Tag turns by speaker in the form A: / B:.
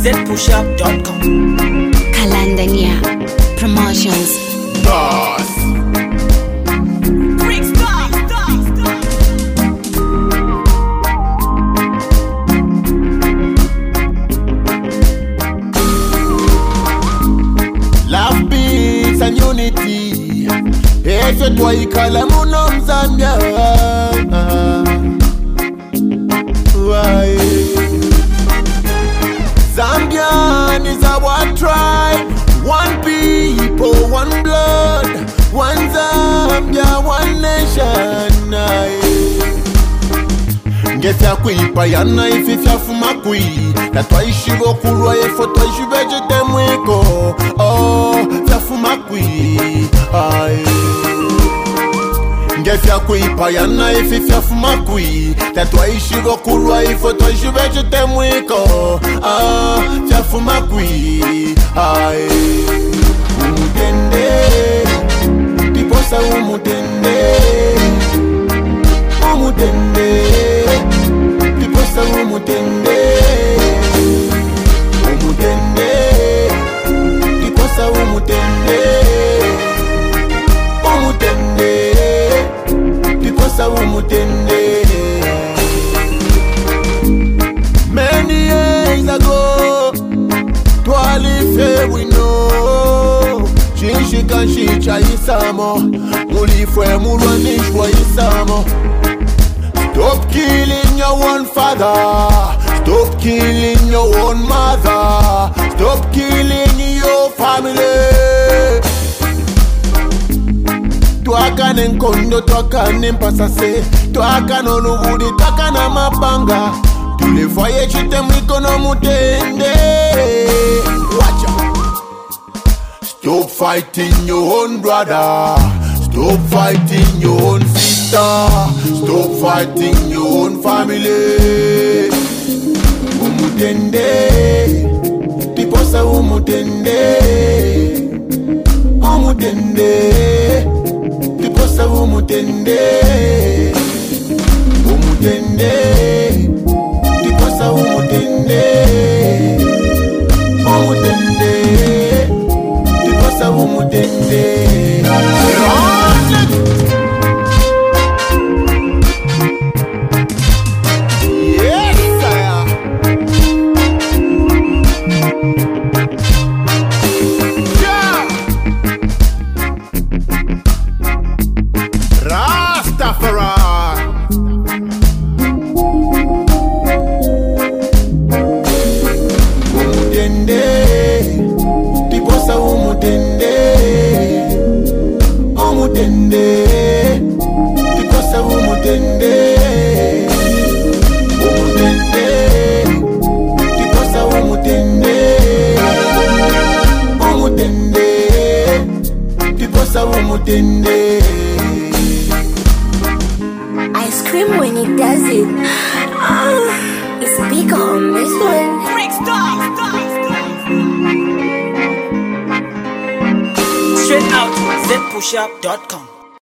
A: zpush-up.com.
B: Kalandania Promotions.
C: Boss. Love, peace and unity. Ese twaikala muno Mzambia. Why? Zambian is our tribe. One people, one blood. One Zambia, one nation. Ngefya kuipa yana ififya fumakui. Na twaishi vokulwa efo twaishi vejete mwiko. Oh, fya fumakui. Ngefya kuipa yana ififya fumakui. Na twaishi vokulwa efo twaishi vejete mwiko. Ah, fya fumakui. Umutende. Piposa umutende. Umutende. Piposa umutende. Umutende. Piposa umutende. Umutende. Piposa umutende. Many years ago, twalife we know. Shinshika shicha isamo. Mulifwe mulwanishwa isamo. Stop killing your own father. Stop killing your own mother. Stop killing your family. Twakane nkondo, twakane mpasase. Twakane onubudi, twakane mapanga. Tulefoye chite mwikono mutende. Watch out. Stop fighting your own brother. Stop fighting your own sister. Stop fighting your own family. Umutende. Piposa umutende. Umutende. Piposa umutende. Umutende. Piposa umutende. Umutende. Piposa umutende.
B: I scream when he does it. It's big on this one.
A: Straight out zpush-up.com.